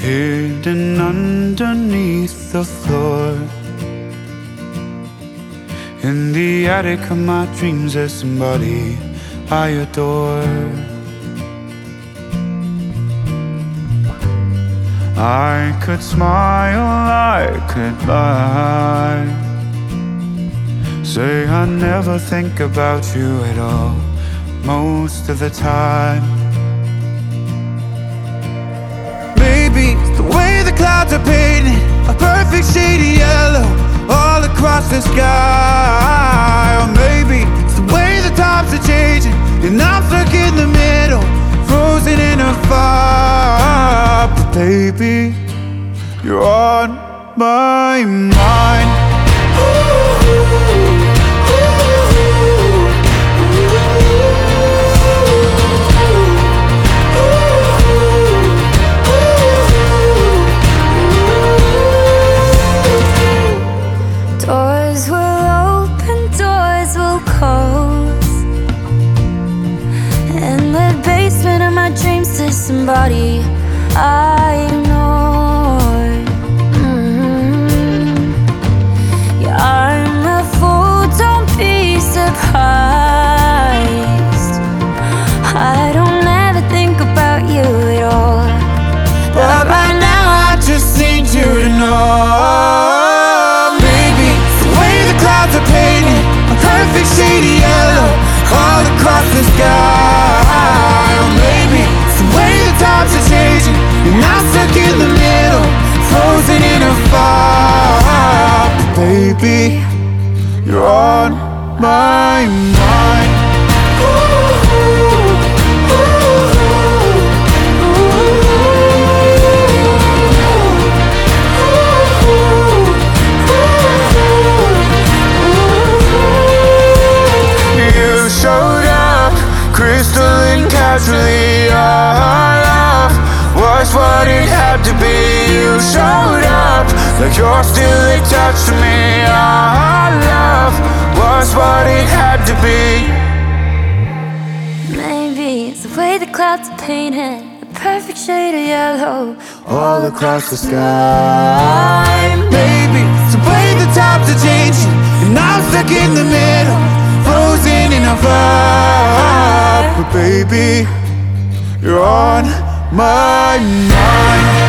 hidden underneath the floor. In the attic of my dreams there's somebody I adore. I could smile, I could lie, say I never think about you at all, most of the time. Maybe it's the way the clouds are painted a perfect shade of yellow all across the sky. Or maybe it's the way the times are changing and I'm stuck in the middle, frozen in a fire. But baby, you're on my mind. Doors will open, doors will close. In the basement of my dreams there's somebody I ignored. Yeah, I'm a fool, don't be surprised. I don't ever think about you at all, but by now I just need you to know. Perfect shade of yellow all across the sky. Or maybe it's the way the times are changing and I'm stuck in the middle, frozen in a fire. But baby, you're on my mind. Crystalline casually, our love was what it had to be. You showed up like you're still attached to me. Our love was what it had to be. Maybe it's the way the clouds are painted a perfect shade of yellow all across the sky. Maybe it's the way the times are changing and I'm stuck in the middle, frozen in a fire. But baby, you're on my mind.